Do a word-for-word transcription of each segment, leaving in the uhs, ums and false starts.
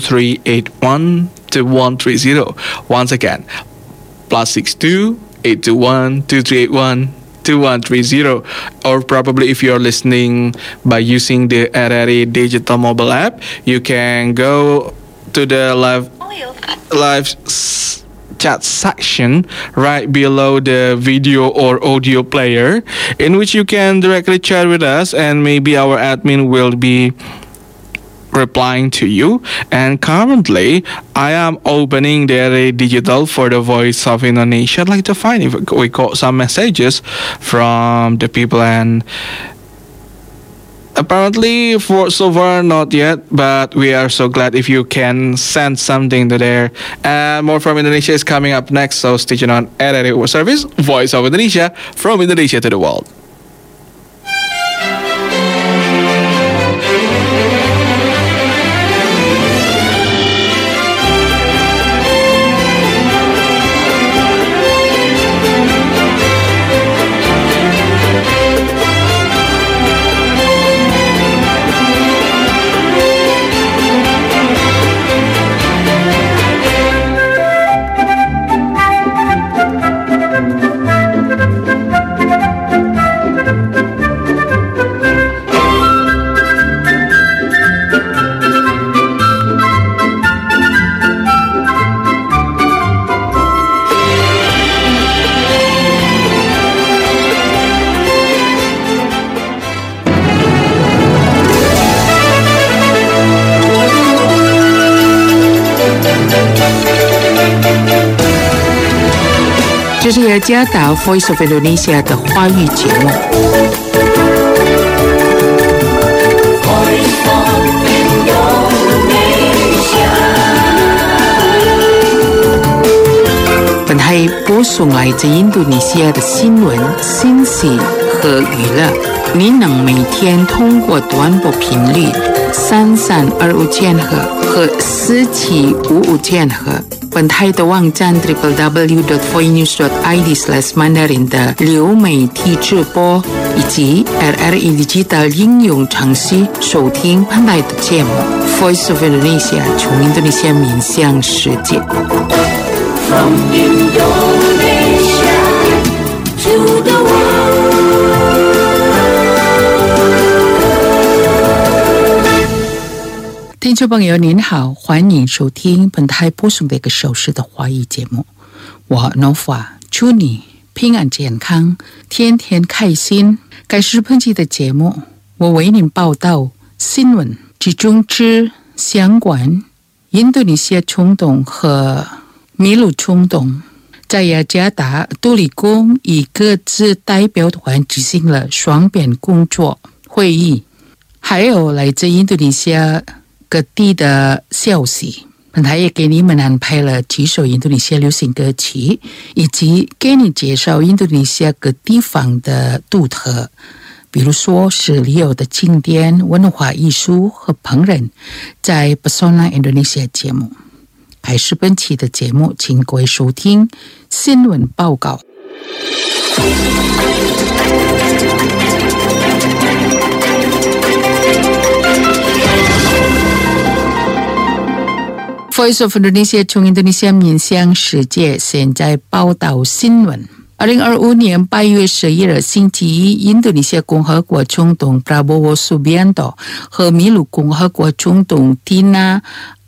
three eight one two one three zero. Once again, plus six two eight two one two three eight one two one three zero. Or probably if you're listening by using the R R A digital mobile app, you can go to the live live chat section right below the video or audio player, in which you can directly chat with us, and maybe our admin will be replying to you. And currently I am opening the R R A Digital for the Voice of Indonesia. I'd like to find if we got some messages from the people, and apparently for so far not yet, but we are so glad if you can send something to there. And more from Indonesia is coming up next, so stay tuned on R R A World Service, Voice of Indonesia, from Indonesia to the world. 这是雅加达 Voice of Indonesia 的华语节目。本台播送来自印度尼西亚的新闻、信息和娱乐。您能每天通过短波频率三三二五千赫和四七五五千赫。本台的网站 double-u double-u double-u dot voinews dot i d slash mandarin 的流媒体直播，以及 R R A Digital 应用程序收听本台的节目 Voice of Indonesia 从印度尼西亚面向世界。From Indonesia to the world。听众朋友您好，欢迎收听本台播送的一个小时的华语节目。我 Nova 祝你平安健康，天天开心。开始本期的节目，我为您报道新闻，集中之相关印度尼西亚冲动和秘鲁冲动。在雅加达，杜里宫以各自代表团举行了双边工作会议，还有来自印度尼西亚各地的消息。本台也给你们安排了几首印度尼西亚流行歌曲，以及给你介绍印度尼西亚各地方的独特，比如说是旅游的景点、文化艺术和烹饪，在 Pesona Indonesia 节目。开始本期的节目，请各位收听新闻报告。Voice of Indonesia 从印度尼西亚面向世界，现在报道新闻。二零二五年八月十一日星期一，印度尼西亚共和国总统 Prabowo Subianto 和秘鲁共和国总统 Dina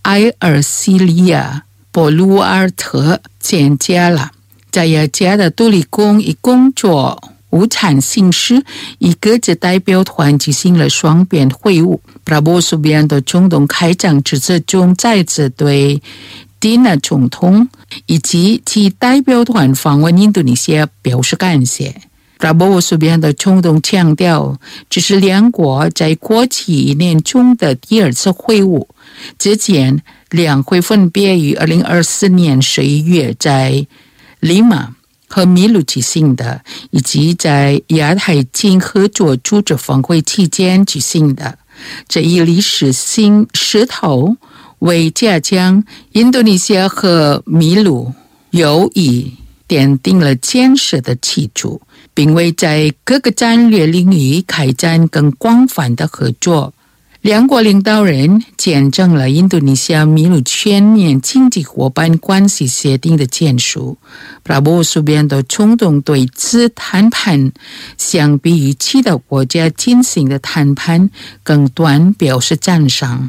Airsilia Boluarte 见家了。在雅加达杜里宫以工作无产形式，以各自代表团举行了双边会晤。Prabowo Subianto 总统开场致辞中再次对 Dina 总统以及其代表团访问印度尼西亚表示感谢。Prabowo Subianto 总统强调，这是两国在过去一年中的第二次会晤。之前两会分别于二零二四年十一月在利马和秘鲁举行的，以及在亚太经合作组织峰会期间举行的。这一历史性势头为加强印度尼西亚和秘鲁友谊奠定了坚实的基础，并为在各个战略领域开展更广泛的合作两国领导人见证了印度尼西亚米鲁全面经济伙伴关系协定的签署。Prabowo Subianto总统对此谈判相比于其他国家进行的谈判更短表示赞赏。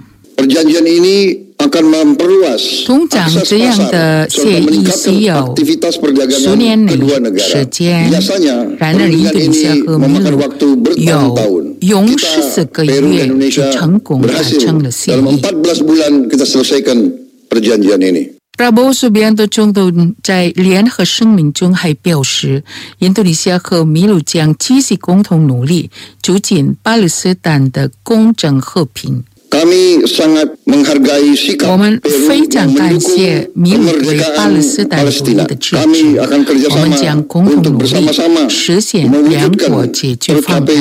通常这样的协议需要数年内时间，然而印度尼西亚和秘鲁有用十四个月就成功达成了协议。Prabowo Subianto总统在联合声明中还表示，印度尼西亚和秘鲁将继续共同努力，促进巴勒斯坦的公正和平。我们非常感谢秘鲁对巴勒斯坦独立的支持，我们将共同努力实现两国解决方案。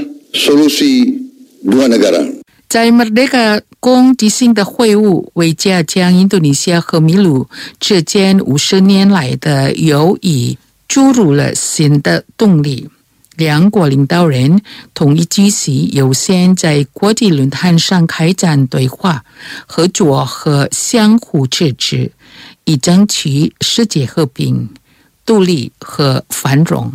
在 Merdeka 宫举行的会晤为加强印度尼西亚和秘鲁之间五十年来的友谊注入了新的动力。两国领导人同意继续优先在国际论坛上开展对话、合作和相互支持，以争取世界和平、独立和繁荣。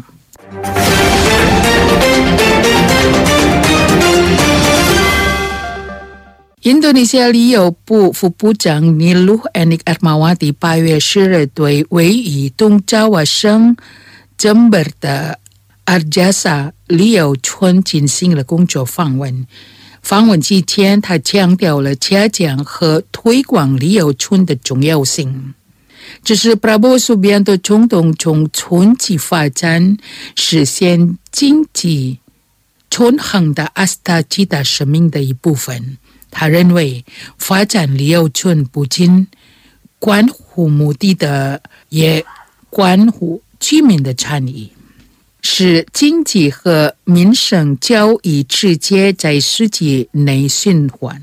印度尼西亚旅游部副部长尼鲁安尼阿马瓦蒂八月十日对位于东爪哇省珍贝尔的阿加萨旅游村进行了工作访问。访问期间，他强调了加强和推广旅游村的重要性。这是 Prabowo Subianto 总统从村级发展实现经济均衡的阿斯塔吉达使命的一部分。他认为发展旅游村不仅关乎目的的，也关乎居民的参与，使经济和民生交易直接在实际内循环。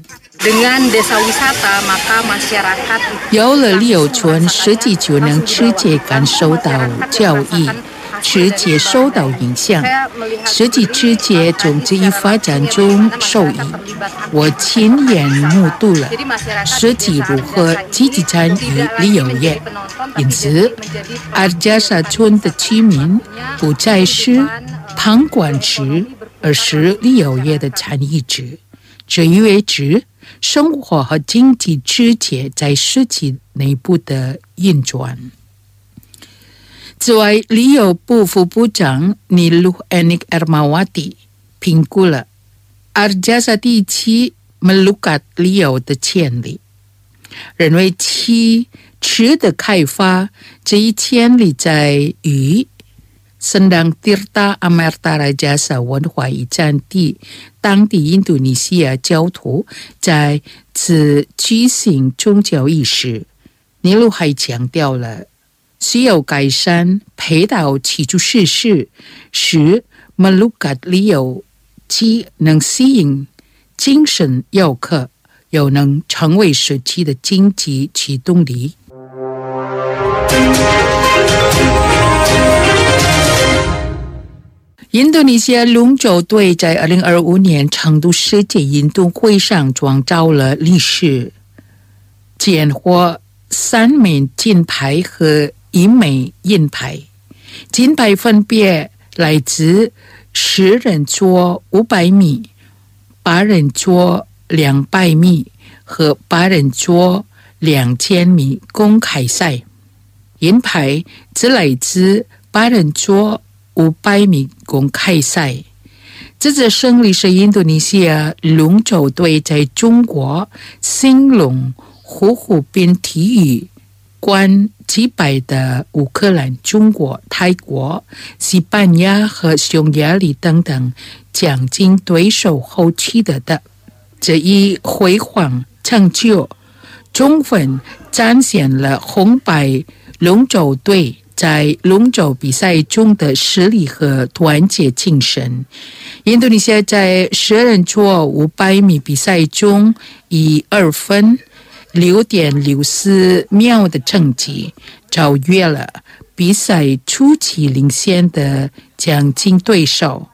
有了旅游村，实际就能直接感受到交易，直接受到影响，实际直接从这一发展中受益。我亲眼目睹了实际如何积极参与旅游业，因此阿加萨村的居民不再是旁观者，而是旅游业的参与者。这意味着生活和经济直接在实际内部的运转。此外，旅游部副部长尼鲁安尼阿马瓦蒂评估了阿加萨地区梅鲁卡旅游的潜力，认为其值得开发。这一潜力在于圣当蒂塔阿马达拉加萨文化遗产地，当地印度尼西亚教徒在此举行宗教仪式。尼鲁还强调了需要改善配套基础设施，使马鲁卡旅游既能吸引精神游客，又能成为实际的经济驱动力。印度尼西亚龙舟队在二零二五年成都世界运动会上创造了历史，斩获三枚金牌和一枚银牌。金牌分别来自十人桌五百米、八人桌两百米和八人桌两千米公开赛，银牌则来自八人桌五百米公开赛。这次胜利是印度尼西亚龙舟队在中国兴隆湖湖边体育馆击败的乌克兰、中国、泰国、西班牙和匈牙利等等将近对手后取得的。这一辉煌成就充分展现了红白龙舟队在龙舟比赛中的实力和团结精神。印度尼西亚在十人桌五百米比赛中以二分六点六四秒的成绩超越了比赛初期领先的将近对手。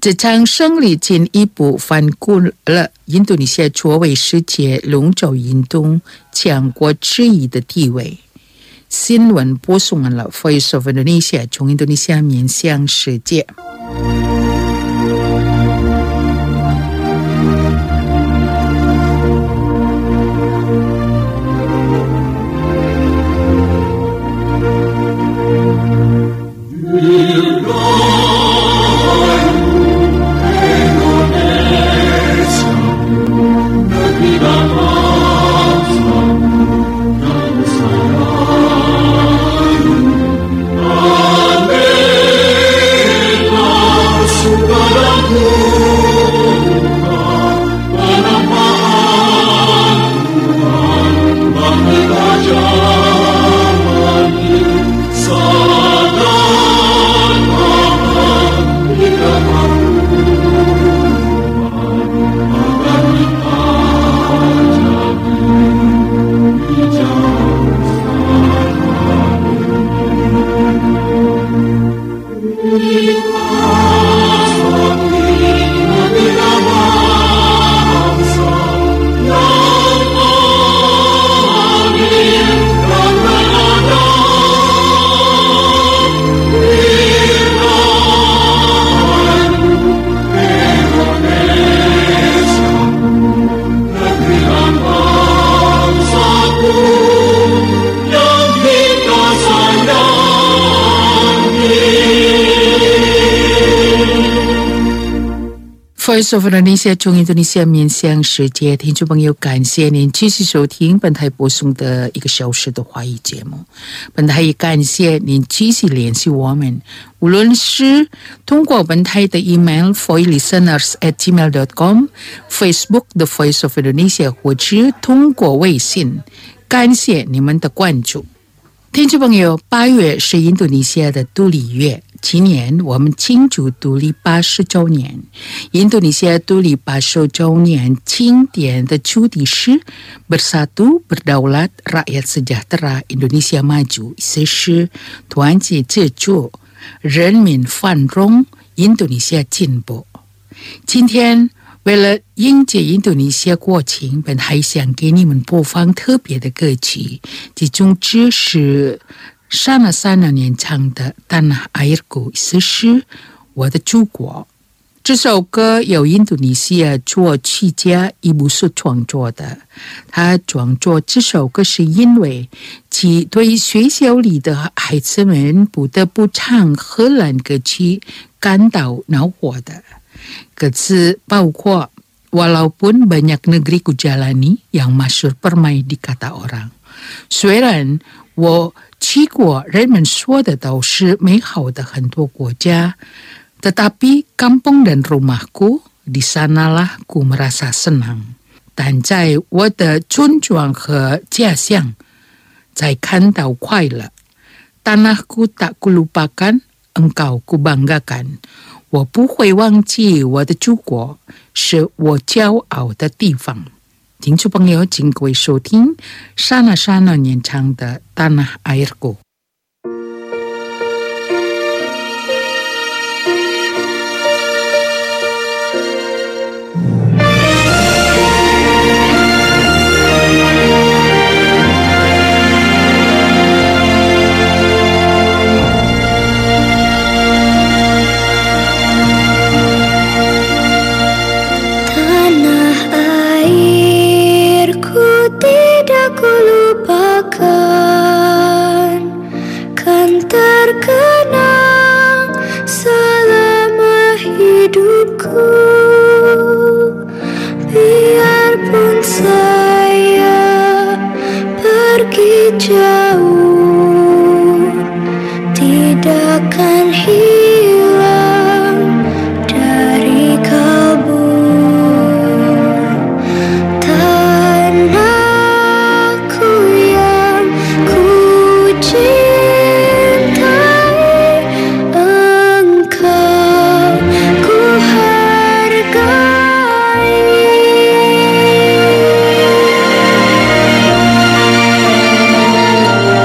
这场胜利进一步巩固了印度尼西亚作为世界龙舟运动强国之一的地位。新闻播送完了 Voice of Indonesia 从印度尼西亚面向世界。Voice of Indonesia 从印度尼西亚面向世界，听众朋友，感谢您继续收听本台播送的一个小时的华语节目。本台也感谢您继续联系我们，无论是通过本台的 email voicelisteners at gmail dot com、Facebook The Voice of Indonesia， 或者通过微信，感谢你们的关注。听众朋友，八月是印度尼西亚的独立月。今年我们庆祝独立八十周年，印度尼西亚独立八十周年庆典的主题是 Bersatu Berdaulat Rakyat Sejahtera Indonesia Maju， 意思是团结自主，人民繁荣，印度尼西亚进步。今天为了迎接印度尼西亚国庆，本还想给你们播放特别的歌曲，其中之是Sana Sana 演唱的 Tanah Airku， 意思是我的祖国。这首歌由印度尼西亚作曲家伊布所创作的。他创作这首歌是因为其对学校里的孩子们不得不唱荷兰歌曲感到恼火的。歌词包括 Walaupun banyak negeri kujalani yang masyhur permai di kata orang， 虽然我去过人们说的都是美好的很多国家， tetapi kampung dan rumahku di sanalah ku merasa senang， 但在我的村庄和家乡才看到快乐。 Tanahku tak kulupakan engkau ku banggakan， 我不会忘记我的祖国，是我骄傲的地方。听众朋友，请各位收听 Sana Sana 演唱的 Tanah Airku。 Thank you.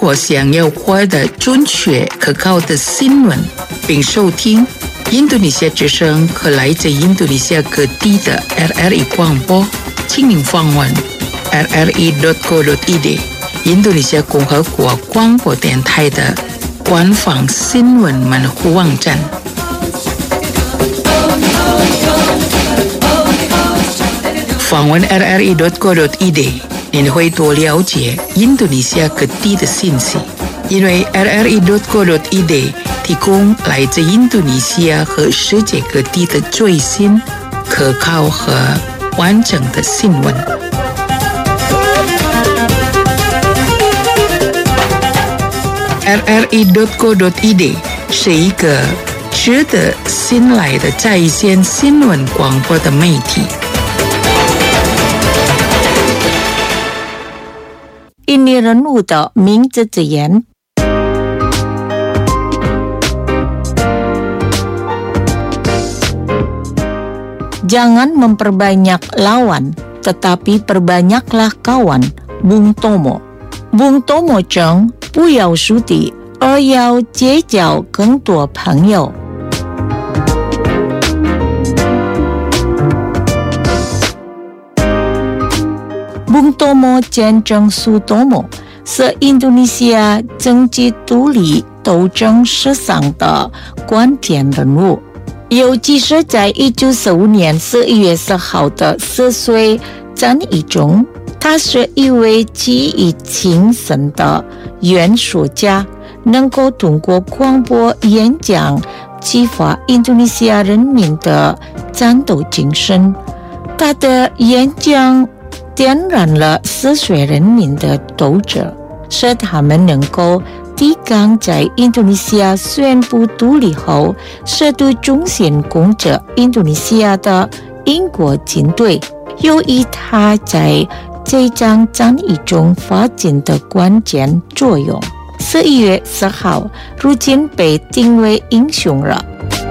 果想要获得准确可靠的新闻，并收听印度尼西亚之声和来自印度尼西亚各地的 R R I 广播，请您访问 r r i dot co dot i d 印度尼西亚共和国广播电台的官方新闻门户网站。访问 r r i dot co dot i d 您会多了解印度尼西亚各地的信息，因为 r r i dot co dot i d 提供来自印度尼西亚和世界各地的最新、可靠和完整的新闻。r r i dot co dot i d 是一个值得信赖的在线新闻广播的媒体。 印尼人物的名字字眼。Jangan memperbanyak lawan, tetapi perbanyaklah kawan. Bung Tomo. Bung Tomo 称不要树敌，而要结交更多朋友。Bung Tomo 见证 Sutomo 是印度尼西亚政治独立斗争史上的关键人物，尤其是在一九四五年十一月十号的四岁战役中，他是一位技艺精深的演说家，能够通过广播演讲激发印度尼西亚人民的战斗精神。他的演讲点燃了四岁人民的斗志，使他们能够抵抗在印度尼西亚宣布独立后试图重新攻占印度尼西亚的英国军队。由于他在这场战役中发挥的关键作用，十一月十号如今被定为英雄了。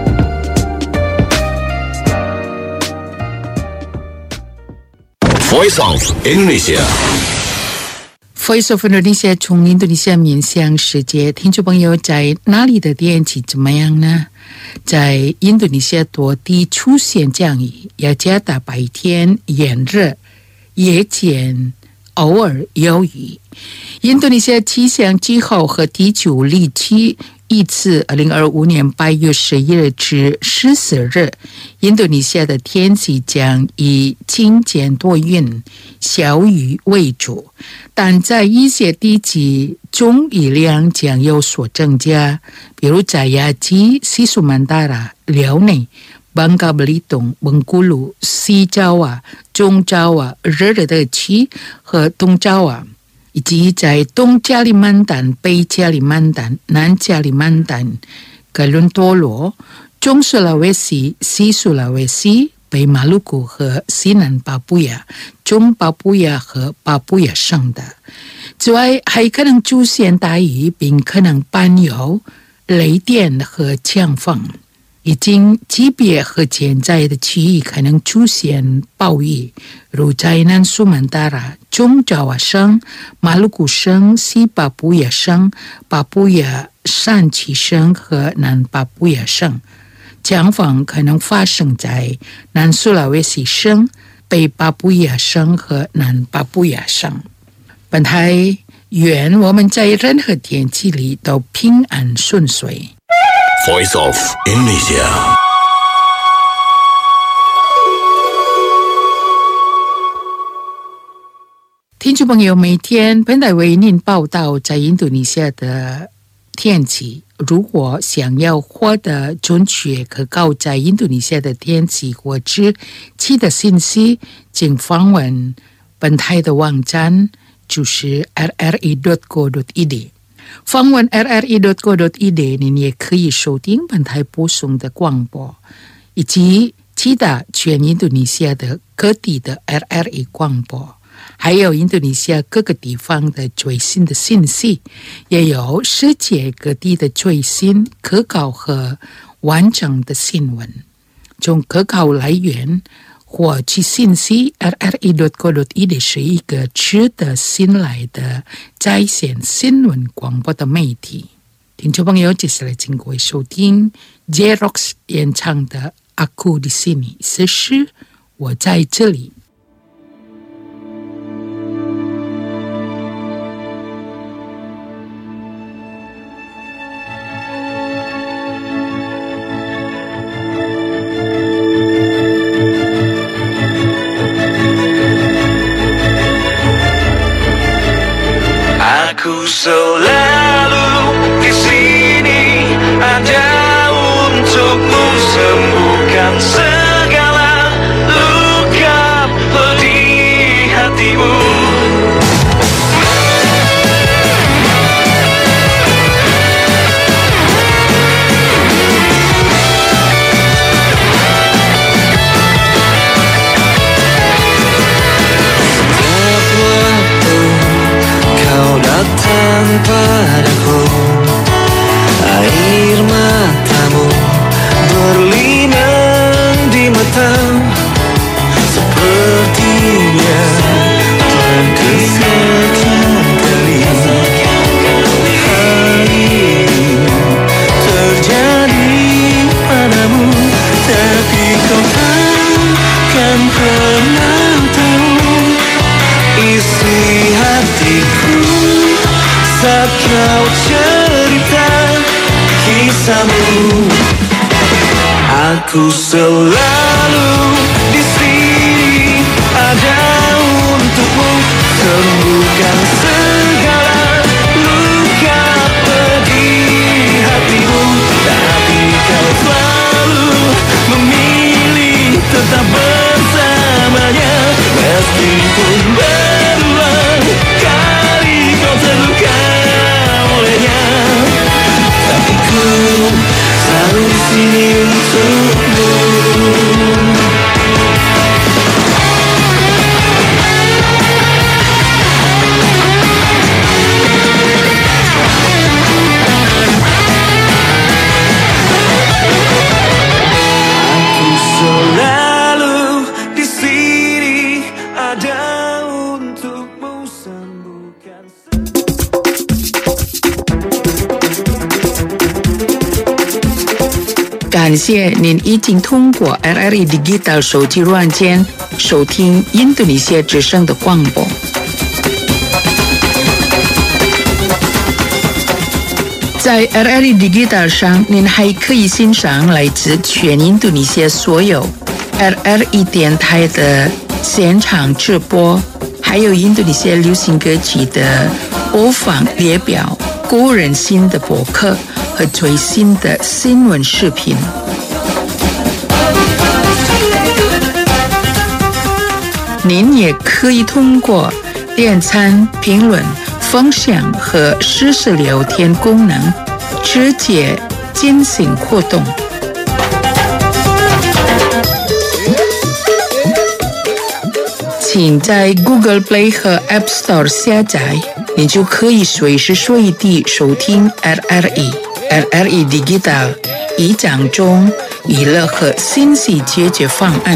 Voice of Indonesia Voice of Indonesia 从印度尼西亚面向世界，听众朋友在哪里的天气怎么样呢？在印度尼西亚多地出现降雨，雅加达白天炎热，夜间偶尔有雨。印度尼西亚气象机构和地球日期依次二零二五年八月十一日至十四日，印度尼西亚的天气将以晴间多云、小雨为主，但在一些地区中雨量将有所增加，比如在雅基、西苏曼达拉、辽内、邦加布里东、蒙古鲁、西爪哇、中爪哇、热热地区和东爪哇，以及在东加里曼丹、北加里曼丹、南加里曼丹、格伦多罗、中苏拉威西、西苏拉威西、北马鲁古和西南巴布亚、中巴布亚和巴布亚省的。此外，还可能出现大雨，并可能伴有雷电和强风。已经级别和潜在的区域可能出现暴雨，如在南苏曼达拉、中爪哇省、马鲁古省、西巴布亚省、巴布亚山区省和南巴布亚省。强风可能发生在南苏拉威西省、北巴布亚省和南巴布亚省。本台愿我们在任何天气里都平安顺遂。 Voice of Indonesia 听众朋友，每天本台为您报道在印度尼西亚的天气。如果想要获得准确可靠在印度尼西亚的天气或天气的信息，请访问本台的网站，就是 r r i dot co dot i d。访问 r r i dot co dot i d， 您也可以收听本台播送的广播，以及其他全印度尼西亚的各地的 R R I 广播，还有印度尼西亚各个地方的最新的信息，也有世界各地的最新可靠和完整的新闻，从可靠来源或去信息 r r i dot co dot i d 是一个值得信赖的在线新闻广播的媒体。听众朋友，接下来请各位收听 J-Rocks 演唱的 Aku di Sini， 此时我在这里。 Aku selalu di sini ada untukmu, sembuhkan segala luka pedih hatimu. Datang padaku, air matamu berlinang di mata, sepertinya telah kesekian kali hari ini terjadi padamu, tapi kau takkan pernah tahu isi hatiku saat kau cerita kisahmu. Aku selalu di sini ada untukmu, sembuhkan segala luka pedih hatimu, tapi kau selalu memilih tetap bersamanya, meskipun berulang kali kau terluka olehnya, tapi ku selalu di sini untukmu. Aku selalu di sini ada untukmu, sembuhkan. 感谢您已经通过 R R I Digital 手机软件收听印度尼西亚之声的广播。在 R R I Digital 上，您还可以欣赏来自全印度尼西亚所有 R R I 电台的现场直播，还有印度尼西亚流行歌曲的播放列表、个人新的博客和最新的新闻视频。您也可以通过点赞、评论、分享和实时聊天功能直接进行互动。请在 Google Play 和 App Store 下载，你就可以随时随地收听 R R I。R R I Digital 以讲中娱乐和信息解决方案。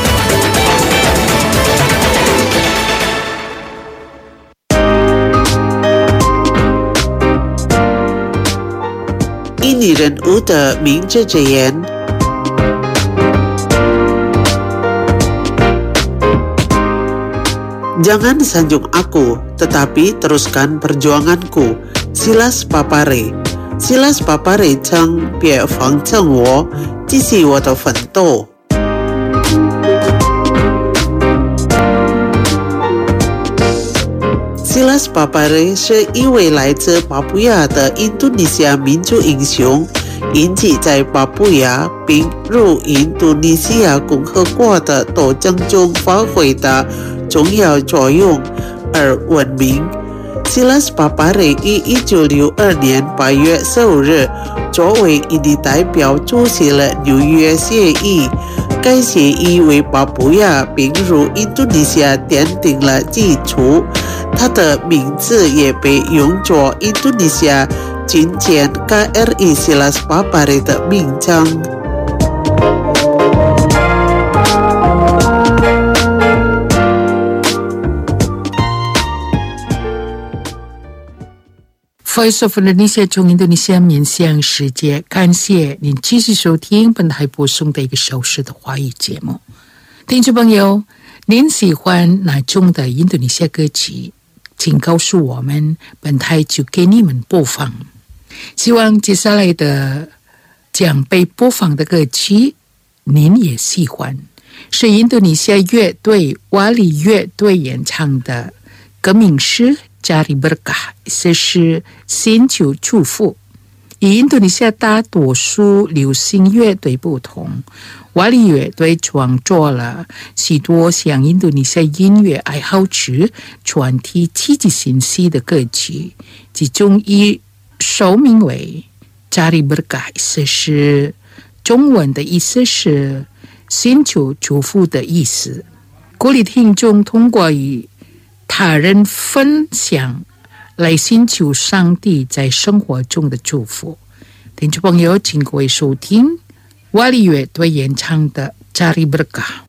印尼人物的名字之言。Jangan sanjung aku, tetapi teruskan perjuanganku. Silas Papare. Silas Papare曾别防正我，继续我的奋斗。Silas Papare 是一位来自巴布亚的印度尼西亚民族英雄，引起在巴布亚并入印度尼西亚共和国的斗争中发挥的重要作用而闻名。Silas Papare 于一九六二年八月十五日作为印尼代表出席了纽约协议，该协议为巴布亚并入印度尼西亚奠定了基础。他的名字也被用作印度尼西亚军舰 K R I Silas Papare 的名称。 Voice of Indonesia 从印度尼西亚面向世界，感谢您继续收听本台播送的一个小时的华语节目。听众朋友，您喜欢哪种的印度尼西亚歌曲？请告诉我们，本台就给你们播放。希望接下来的将被播放的歌曲您也喜欢，是印度尼西亚乐队瓦里乐队演唱的，歌名是Cari Berkah， 意思是寻求祝福。与印度尼西亚大多数流行乐队不同，瓦里乐队创作了许多向印度尼西亚音乐爱好者传递积极信息的歌曲，其中一首名为Cari Berkah， 意思是中文的意思是寻求祝福的意思，鼓励听众通过与他人分享来寻求上帝在生活中的祝福。听众朋友，请各位收听瓦里乐队演唱的Cari Berkah。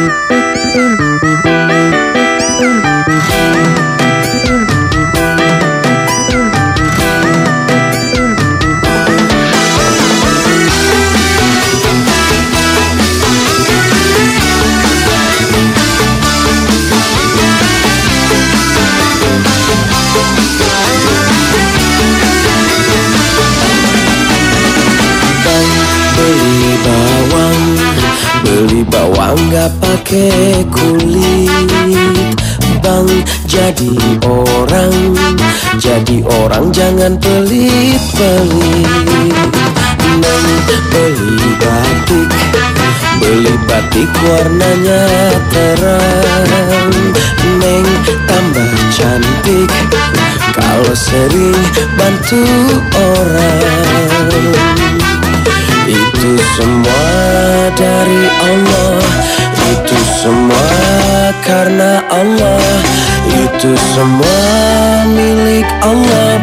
Beli bawang gak pakai kulit, Bang, jadi orang, jadi orang jangan pelit-pelit. Neng, beli batik, beli batik warnanya terang. Neng, tambah cantik kalau sering bantu orang. Itu semua dari Allah, itu semua karena Allah, itu semua milik Allah,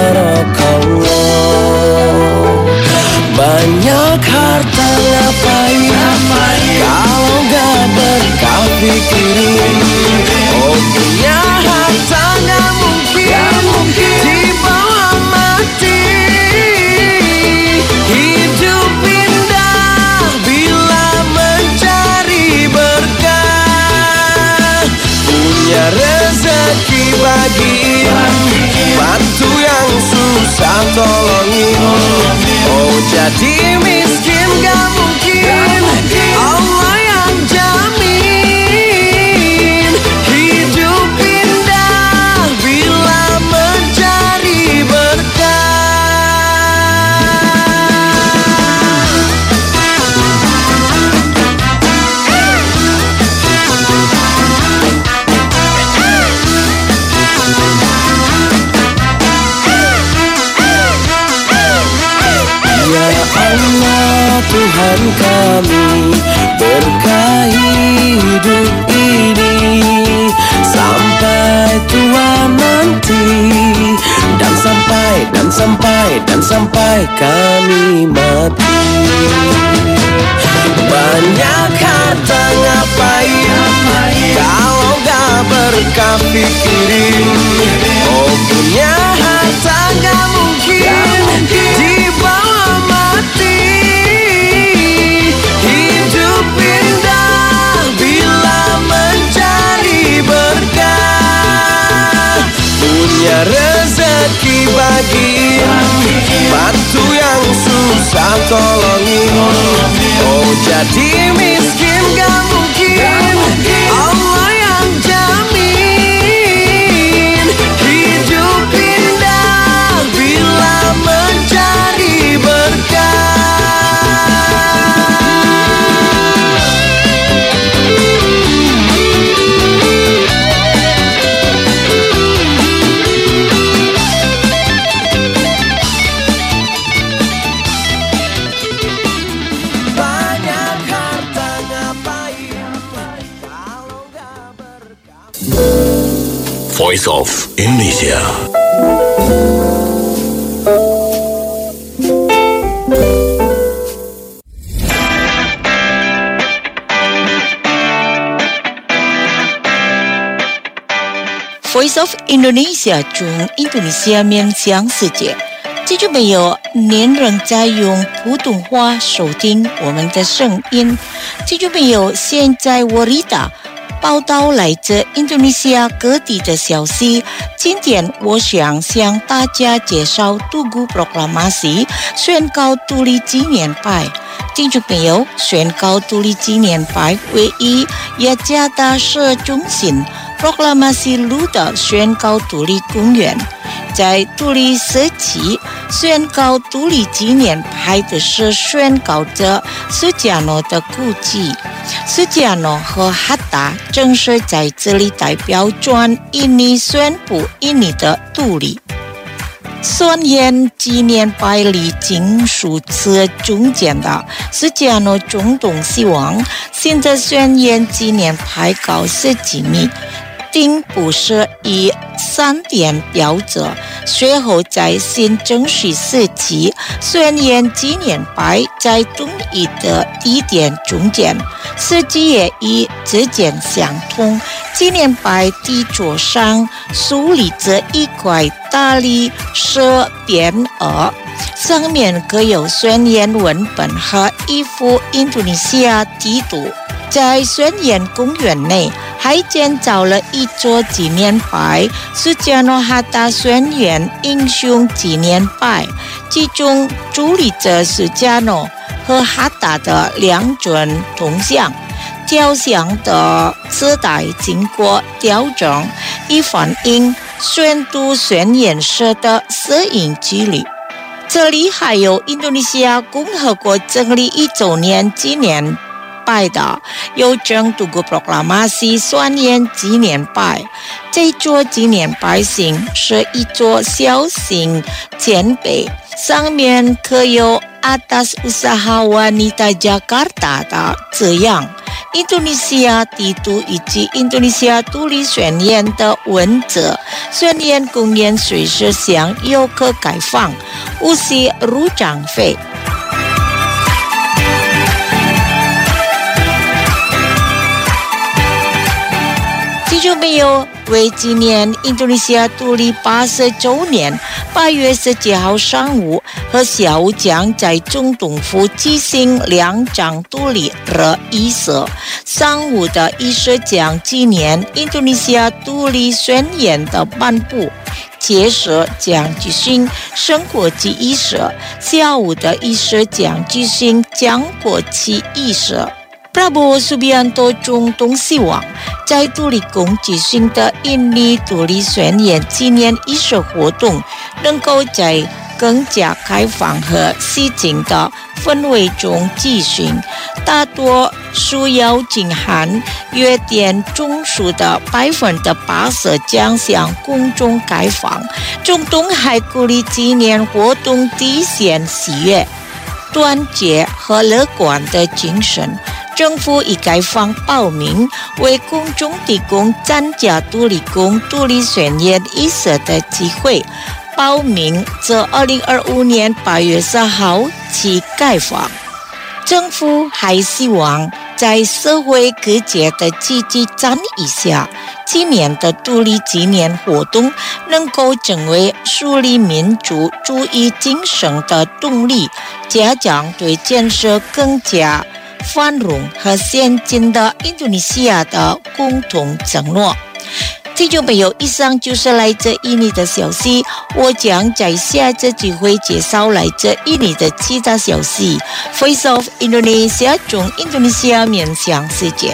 barakallah. Banyak harta ngapain, kalau gak berkah pikirin. Oh, punya harta gak mungkin dibawa mati. Hidup indah bila mencari berkah, punya rezeki bagiin, bantu yang susah tolongin. Oh, jadi miskin gak mungkin, Allah yang jamin. Hidup indah bila mencari berkah. Ya Allah Tuhan kami, berkahi hidup ini sampai tua nanti, dan sampai dan sampai dan sampai kami mati. Banyak harta ngapain, kalau gak berkah pikirin. Oh, punya harta gak mungkin dibawa mati. Hidup indah bila mencari berkah, punya rezeki bagiin, bantu yang susah tolongin. Oh, jadi miskin gak mungkin, Allah yang jamin. Hidup indah bila mencari berkah. Banyak harta ngapain kalau gak berkah. Voice of Indonesia. Voice of Indonesia 中印度尼西亚面向世界。记住没有？您仍在用普通话收听我们的声音。记住没有？现在我丽达报道来自印度尼西亚各地的消息。今天我想向大家介绍杜古 proklamasi 宣告独立纪念牌。听众朋友，宣告独立纪念牌位于雅加达市中心 proklamasi 路的宣告独立公园。在独立时期，宣告独立纪念牌的是宣告者苏加诺的故迹。苏加诺和哈达正是在这里代表专印尼宣布印尼的独立。宣言纪念牌里经数次中间的苏加诺总统希望新的宣言纪念牌告诉机密，并不是以三点标准，随后在新正式时期，宣言纪念牌在同一的地点中间，设计也与之间相同。纪念牌地座上竖立着一块大理石匾额，上面刻有宣言文本和一幅印度尼西亚地图。在宣言公园内还建造了一座纪念牌，苏加诺哈达宣言英雄纪念牌，其中矗立着苏加诺和哈达的两尊铜像。雕像的姿态经过调整，以反映宣读宣言时的摄影记录。这里还有印度尼西亚共和国成立一周年纪念牌的邮政杜古 proklamasi 宣言纪念牌。这座纪念牌形是一座小型简碑，上面刻有 Atas Usaha Wanita Jakarta 的字样。印度尼西亚地图以及印度尼西亚独立宣言的文字。宣言公园随时向游客开放，无需入场费。记住没有？为纪念印度尼西亚独立八十周年，八月十七号上午和下午将在总统府举行两场独立日仪式。上午的仪式将纪念印度尼西亚独立宣言的颁布，届时将举行升国旗仪式。下午的仪式将举行降国旗仪式。Prabowo Subianto 总统希望在独立宫举行的印尼独立宣言纪念仪式活动能够在更加开放和激进的氛围中举行。大多数邀请函约定总数的百分之八十将向公众开放。总统还鼓励纪念活动体现喜悦、团结和乐观的精神。政府已开放报名，为公众提供参加独立宫独立宣言仪式的机会。报名自二零二五年八月十号起开放。政府还希望在社会各界的积极参与下，今年的独立纪念活动能够成为树立民主主义精神的动力，加强对建设更加繁荣和先进的印度尼西亚的共同承诺。听众朋友，以上就是来自印尼的消息，我将在下次机会介绍来自印尼的其他消息。Voice of Indonesia 中印度尼西亚面向世界。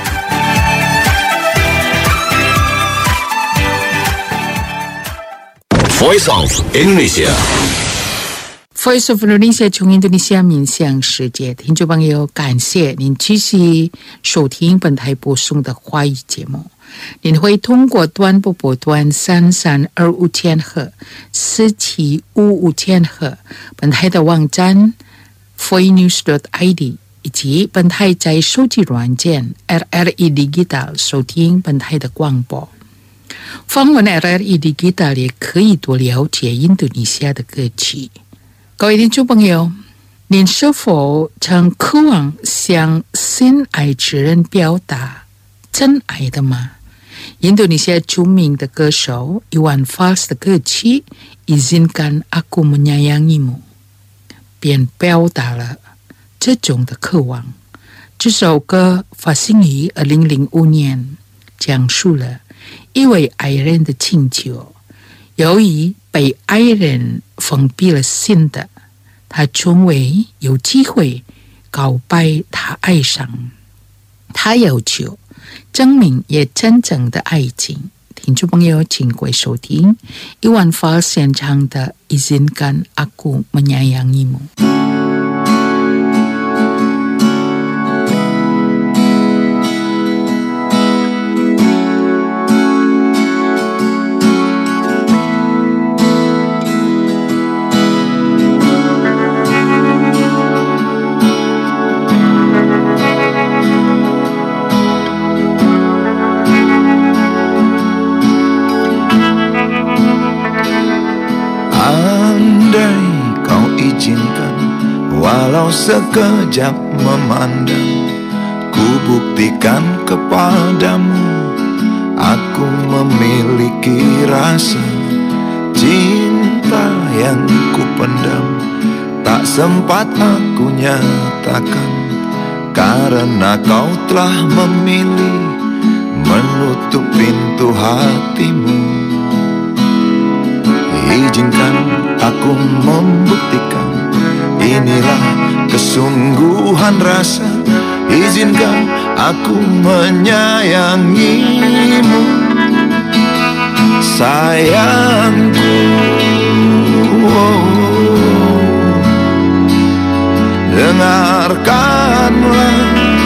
Voice of Indonesia。 Voice of Indonesia 从印度尼西亚面向世界，听众朋友，感谢您继续收听本台播送的华语节目。您会通过短波波段三三二五千赫、四七五五千赫，本台的网站 voinews dot i d 以及本台在手机软件 R R E Digital 收听本台的广播。访问 R R E Digital 也可以多了解印度尼西亚的歌曲。各位听众朋友，您是否曾渴望向心爱之人表达真爱的吗？ 印度尼西亚著名的歌手 Iwan Fals 的歌曲 Izinkan Aku Menyayangimu 便表达了这种的渴望。这首歌发行于二零零五年，讲述了一位爱人的请求。由于被爱人封闭了心的，他终于有机会告白他爱上。他要求证明也真正的爱情。听众朋友，请各位收听Iwan Fals现场的 Izinkan Aku Menyayangimu。 Walau sekejap memandang, ku buktikan kepadamu, aku memiliki rasa cinta yang ku pendam. Tak sempat aku nyatakan, karena kau telah memilih menutup pintu hatimu. Izinkan aku membuktikan, inilah kesungguhan rasa. Izinkan aku menyayangimu, sayangku. Oh, dengarkanlah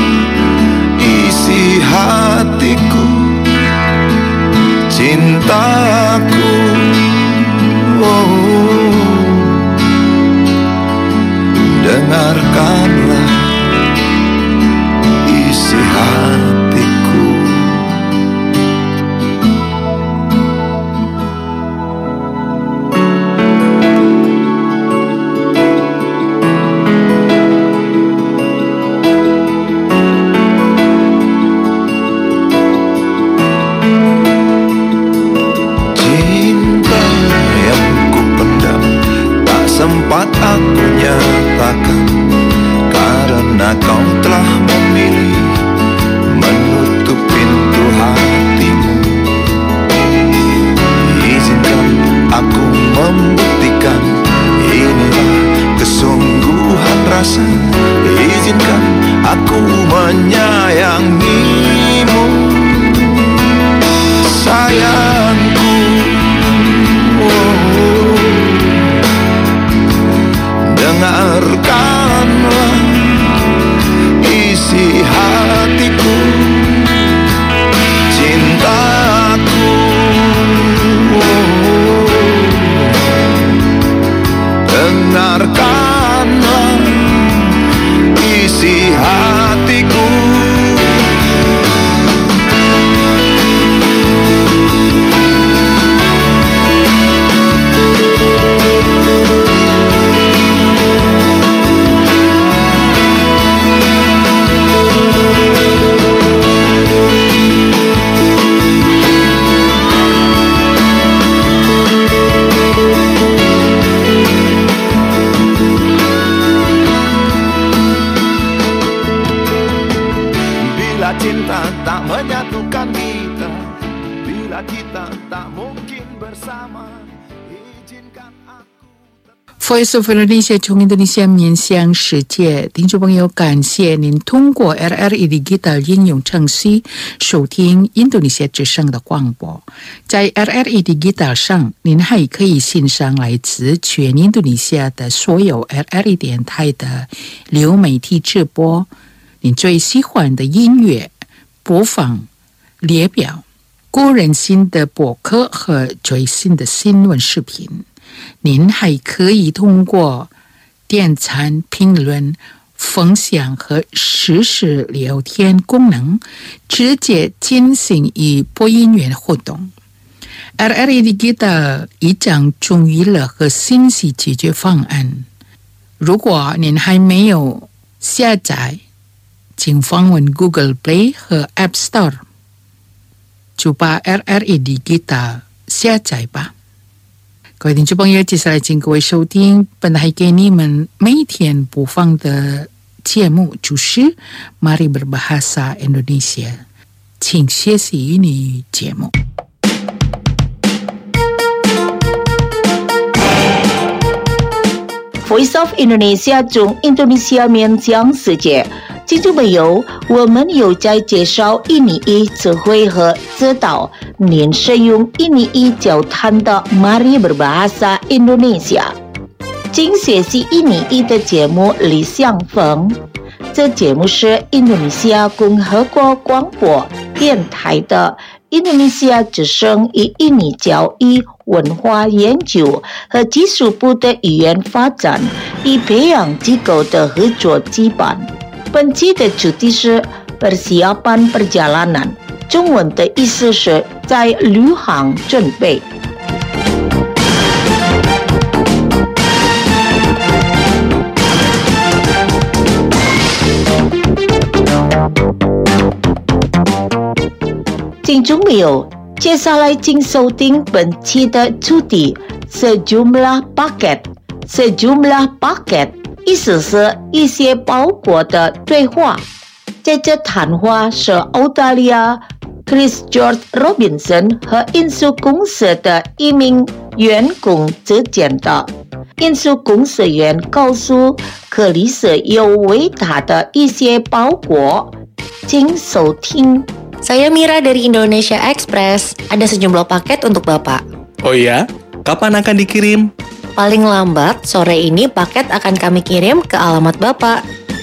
isi hatiku, cintaku. Oh, dengarkanlah isi hatiku. Cinta yang ku pendam, tak sempat aku nyatakan, karena kau telah memilih menutup pintu hatimu. Izinkan aku membuktikan, inilah kesungguhan rasa. Izinkan aku menyayangimu, sayangku. Oh, dengarkanlah isi hatiku, cintaku. Oh, dengarkanlah isi hatiku. Bila cinta tak menyatukan kita, bila kita tak mungkin bersama, izinkan aku. Voice of Indonesia 从印度尼西亚面向世界，听众朋友，感谢您通过 R R E Digital 应用程序收听印度尼西亚之声的广播。在 R R E Digital 上，您还可以欣赏来自全印度尼西亚的所有 R R E 电台的流媒体直播，您最喜欢的音乐播放列表、个人新的博客和最新的新闻视频。您还可以通过点赞、评论、分享和实时聊天功能直接进行与播音员互动。R R E Digital 一张中娱乐和信息解决方案。如果您还没有下载，请访问 Google Play 和 App Store。 就把 R R A 的给它下载吧。各位听众朋友，接下来请各位收听本来给你们每天播放的节目，就是Mari Berbahasa Indonesia， 请学习ini节目。 Voice of Indonesia 中 Indonesia 面讲世界，听众朋友，我们有在介绍印尼语词汇和指导您使用印尼语交谈的 Mari Berbahasa Indonesia。请学习印尼语的节目李相逢，这节目是印度尼西亚共和国广播电台的印度尼西亚之声与印尼教育文化研究和技术部的语言发展与培养机构的合作举办。本期的主题是 Persiapan Perjalanan， 中文的意思是在旅行准备。听众朋友，接下来请收听本期的主题 Sejumlah Paket。Sejumlah Paket 意思是一些包裹的对话。在这谈话是澳大利亚 Chris George Robinson 和运输公司的一名员工之间的。运输公司员告诉克里斯有为他的一些包裹，请收听。 Saya Mira dari Indonesia Express. Ada sejumlah paket untuk Bapak. Oh iya? Kapan akan dikirim? Paling lambat sore ini paket akan kami kirim ke alamat Bapak.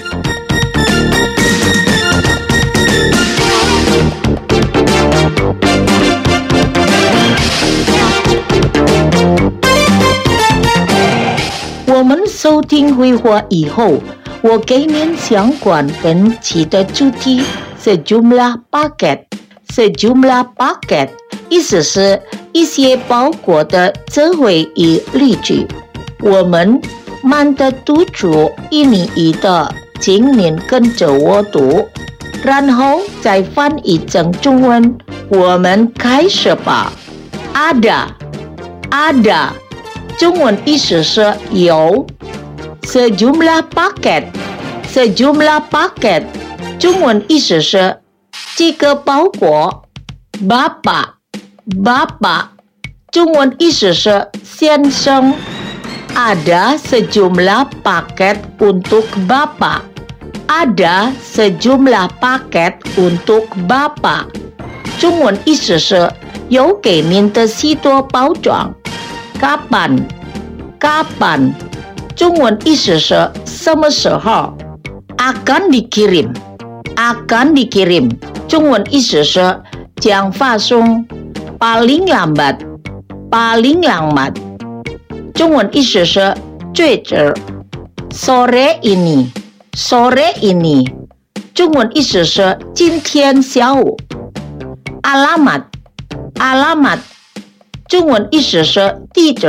Kita 收听会话以后，我给您相关本期的主题 Sejumlah Paket。Sejumlah Paket 意思是一些包裹的词汇与例句。我们慢的读出印尼语的，请您跟着我读，然后再翻译成中文。我们开始吧。Ada Ada 中文意思是有。Sejumlah paket Sejumlah paket 中文意思是几个包裹。Bapak Bapak 中文意思是先生。Ada sejumlah paket untuk Bapak Ada sejumlah paket untuk Bapak 中文意思是有给您的许多包装。Kapan Kapan 中文意思是什么时候。Akan dikirim Akan dikirim 中文意思是将发送。Paling lambat Paling lambat 中文意思是最迟。Sore ini Sore ini 中文意思是今天下午。Alamat Alamat 中文意思是地址。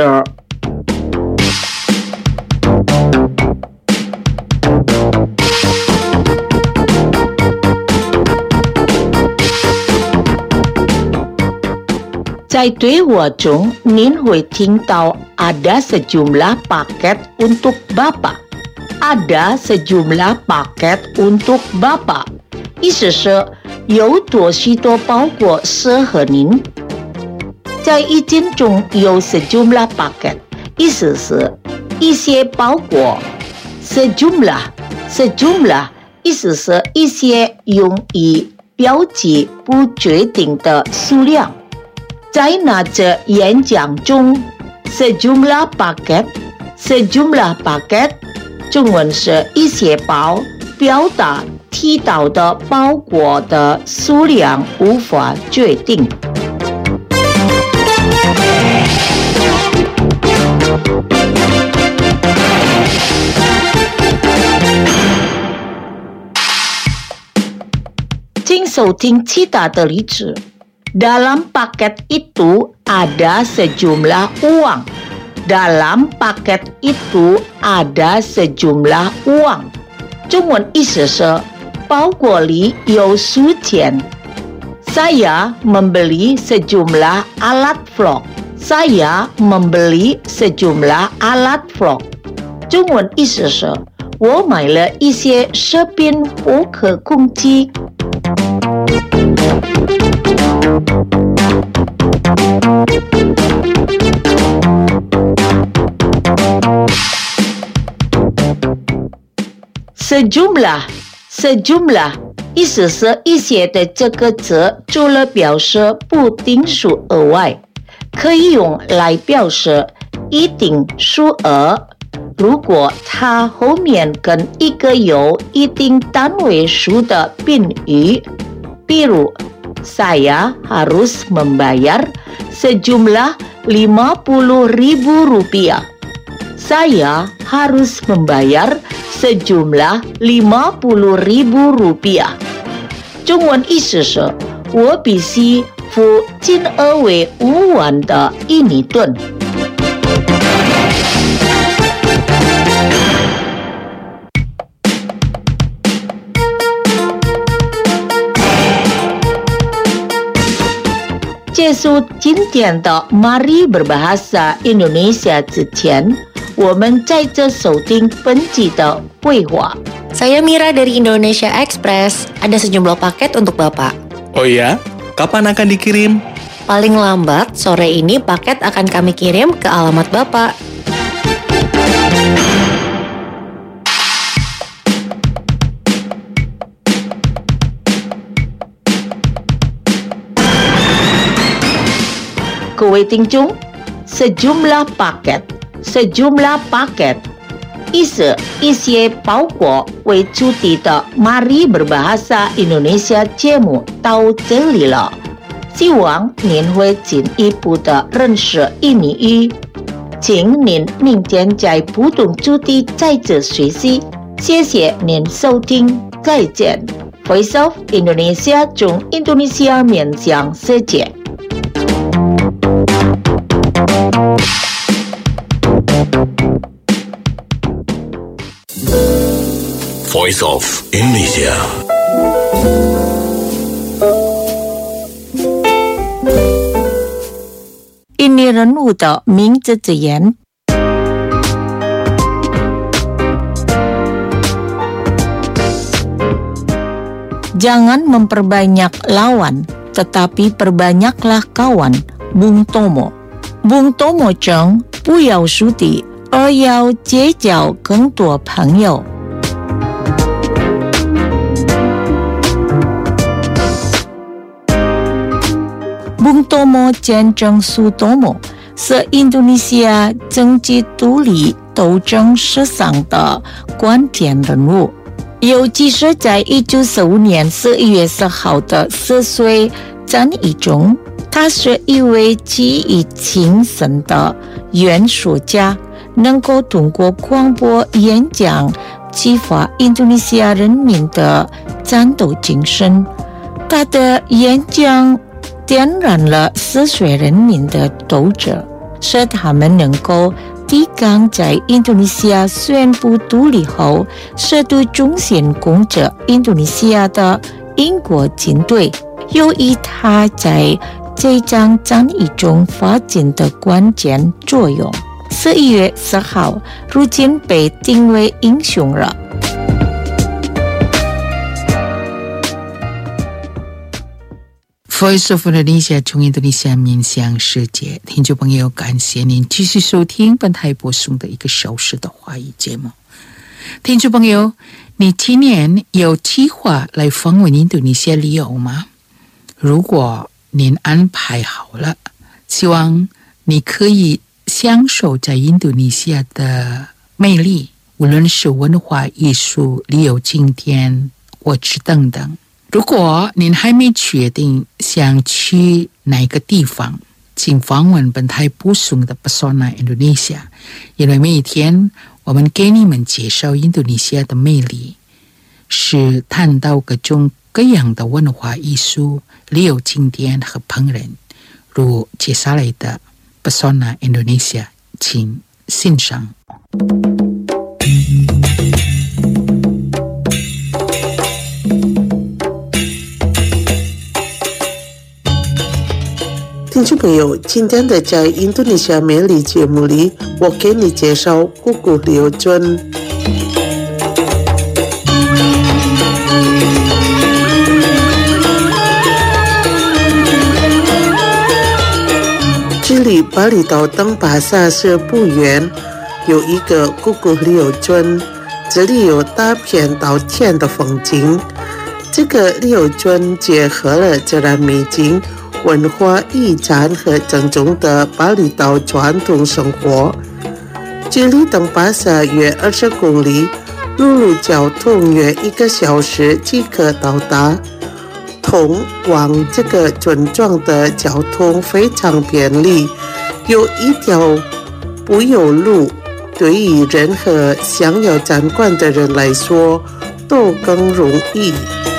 在对话中，您会听到 ada sejumlah paket untuk Bapak Ada sejumlah paket untuk Bapak 意思是有多许多包裹适合您。在语境中有 sejumlah paket 意思是一些包裹。sejumlah sejumlah 意思是一些用以标记不确定的数量。在那则演讲中 sejumlah paket sejumlah paket 中文是一些包，表达提到的包裹的数量无法决定。请收听其他的例子。Dalam paket itu ada sejumlah uang. Dalam paket itu ada sejumlah uang. 中文意思是包裹里有数钱。 Saya membeli sejumlah alat vlog. Saya membeli sejumlah alat vlog。中文意思是我买了一些视频播客控机。sejumlah sejumlah 意思是一些的这个词除了表示不定数额外，可以用来表示一定数额。如果它后面跟一个有一定单位数的宾语，比如 saya harus membayar sejumlah lima puluh ribu rupiah. Saya harus membayar sejumlah lima puluh ribu rupiah. 中文意思是我必须付金额为五万的印尼盾。结束今天的 Mari Berbahasa Indonesia 之前，我们在这收听本集的绘画。 Saya Mira dari Indonesia Express. Ada sejumlah paket untuk Bapak. Oh iya? Kapan akan dikirim? Paling lambat sore ini paket akan kami kirim ke alamat Bapak. Kewe Ting Chung, sejumlah paket, sejumlah paket， 意思一些包裹为主题的 Mari Berbahasa Indonesia 节目到这里了，希望您会进一步的认识印尼语，请您明天在不同主题再次学习。谢谢您收听，再见。Voice of Indonesia 中 Indonesia 面向世界。 Voice of Indonesia. 印尼人物的名字之言。Jangan memperbanyak lawan, tetapi perbanyaklah kawan. Bung Tomo. Bung Tomo 称不要树敌，而要结交更多朋友。Bung Tomo 见证苏多摩是印度尼西亚政治独立斗争史上的关键人物，尤其是在一九四五年十一月十号的四岁战役中，他是一位技艺精深的演说家，能够通过广播演讲激发印度尼西亚人民的战斗精神。他的演讲点燃了四岁人民的斗志，使他们能够抵抗在印度尼西亚宣布独立后试图重新攻占印度尼西亚的英国军队，由于他在这场战役中发挥的关键作用，十一月十号如今被定为英雄了。 Voice of Indonesia 从印度尼西亚面向世界，听众朋友，感谢您继续收听本台播送的一个小时的华语节目。听众朋友，你今年有计划来访问印度尼西亚旅游吗？如果您安排好了，希望你可以享受在印度尼西亚的魅力，无论是文化艺术、旅游景点或者等等。如果您还没决定想去哪个地方，请访问本台播送的 Pesona Indonesia， 因为每一天我们给你们介绍印度尼西亚的魅力，是谈到各种各样的文化艺术、旅游景点和烹饪。如接下来的 Pesona Indonesia， 请欣赏。 听众朋友，今天的在印度尼西亚美丽节目里，我给你介绍姑姑柳尊。这里巴厘岛登巴萨市不远有一个姑姑柳尊，这里有大片稻田的风景。这个柳尊结合了自然美景、文化遗产和正宗的巴厘岛传统生活。距离登巴萨约二十公里，陆路交通约一个小时即可到达。通往这个村庄的交通非常便利，有一条柏油路，对于任何想要参观的人来说都更容易。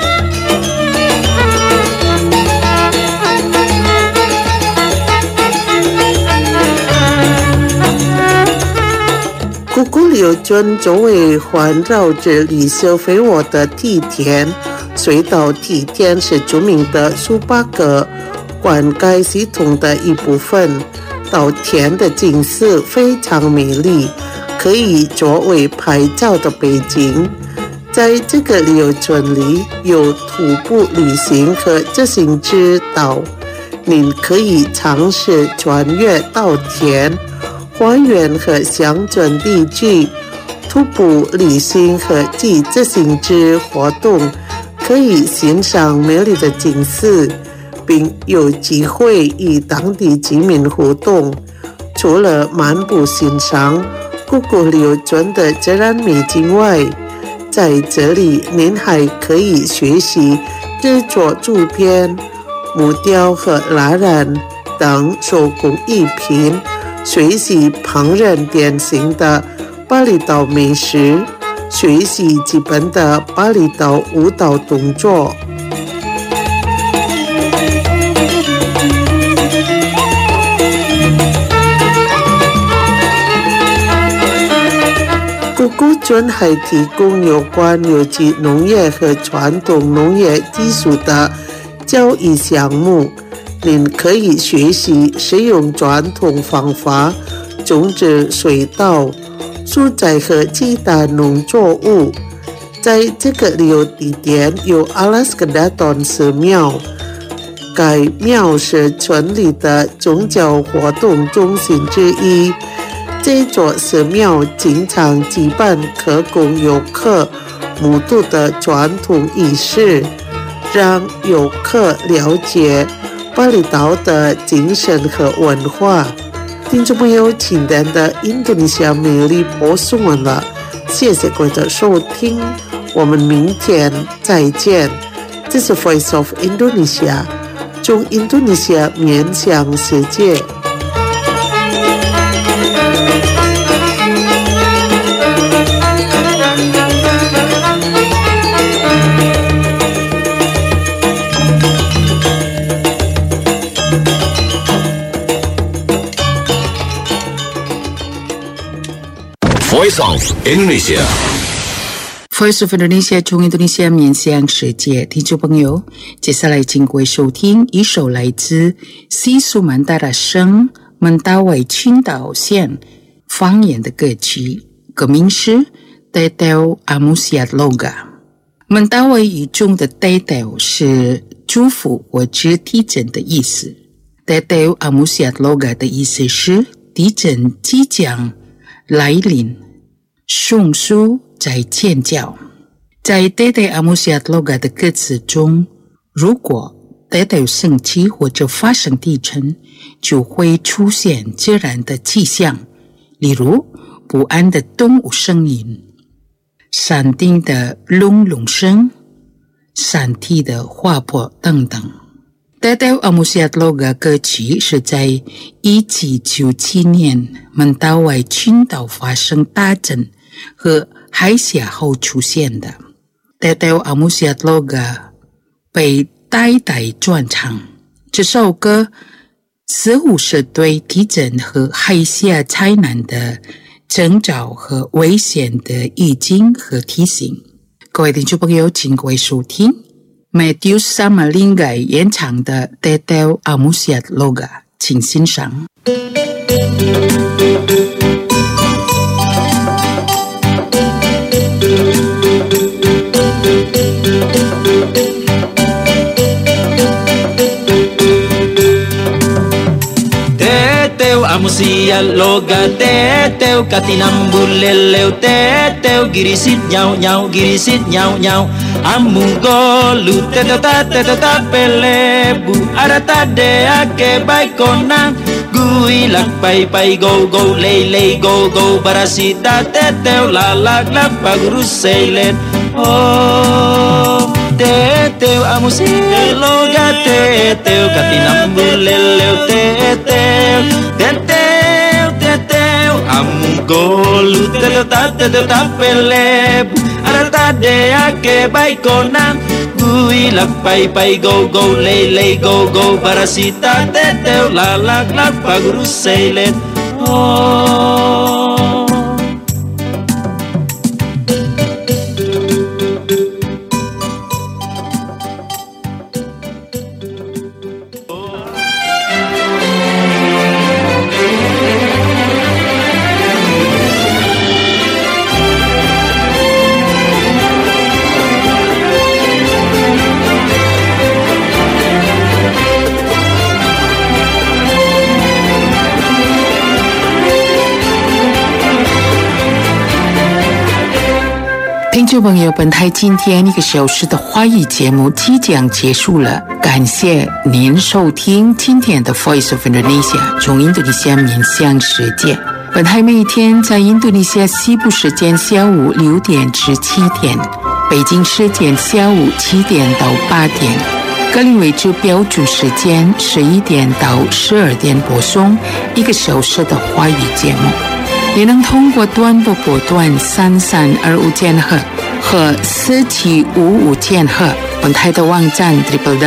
姑姑柳尊周围环绕着绿色肥沃的梯田，隧道梯田是著名的苏巴格灌溉系统的一部分。稻田的景色非常美丽，可以作为拍照的背景。在这个柳村里有徒步旅行和自行车道，您可以尝试穿越稻田、花园和乡村地区。徒步旅行和骑自行车活动可以欣赏美丽的景色，并有机会与当地居民互动。除了漫步欣赏姑姑柳尊的自然美景外，在这里您还可以学习制作竹编、木雕和蜡染等手工艺品，学习烹饪典型的巴厘岛美食，学习基本的巴厘岛舞蹈动作。姑姑尊还提供有关有机农业和传统农业技术的教育项目，您可以学习使用传统方法种植水稻、蔬菜和其他农作物。在这个旅游地点有阿拉斯加达顿寺庙，该庙是村里的宗教活动中心之一。这座寺庙经常举办可供游客目睹的传统仪式，让游客了解巴厘岛的精神和文化。听众朋友，今天的印度尼西亚美丽播送完了，谢谢各位的收听，我们明天再见。这是 Voice of Indonesia， 从印度尼西亚面向世界。 Voice of Indonesia Voice of Indonesia 从印度尼西亚面向世界，听众朋友，接下来请各位收听一首来自西苏曼达拉省门达维群岛县方言的歌曲，歌名是 Teteu Amusiat Loga。 门达维语中的 Teteu 是祝福或者地震的意思， Teteu Amusiat Loga 的意思是地震即将来临，松树在尖叫。在 Teteu Amusiat Loga 的歌词中，如果 Teteu 生气或者发生地震，就会出现自然的气象，例如不安的动物声音、山顶的隆隆声、山体的划破等等。Teteu Amusiat Loga 歌曲是在一七九七年门达维群岛发生大震和海啸后出现的。Teteu Amusiat Loga 被代代传唱，这首歌似乎是对地震和海啸灾难的征兆和危险的预警和提醒。各位听众朋友，请各位收听Matthew Samalingai 演唱的 Teteu Amusiat Loga， 请欣赏。 Amusia loga teteu katinambuleleu teteu girisit nyau nyau girisit nyau nyau amugo lu teteu ta teteu ta pelebu arata de ake baikona gui lak pai pai go go lei lei go go barasita teteu la lak lak baguru seilen oh teteu amusia loga teteu katinambuleleu teteu teteu teteu amugolu teteu ta teteu ta pelebu arata de ake baikona gui lak pai pai go go lei lei go go barasita teteu la lak lak paguru seilen oh 听众朋友，本台今天一个小时的华语节目即将结束了，感谢您收听今天的 Voice of Indonesia 从印度尼西亚面向世界。本台每天在印度尼西亚西部时间下午六点至七点，北京时间下午七点到八点，格林威治标准时间十一点到十二点播送一个小时的华语节目。也能通过短波波段三三二五千赫和四七五五千赫，本台的网站 double-u double-u double-u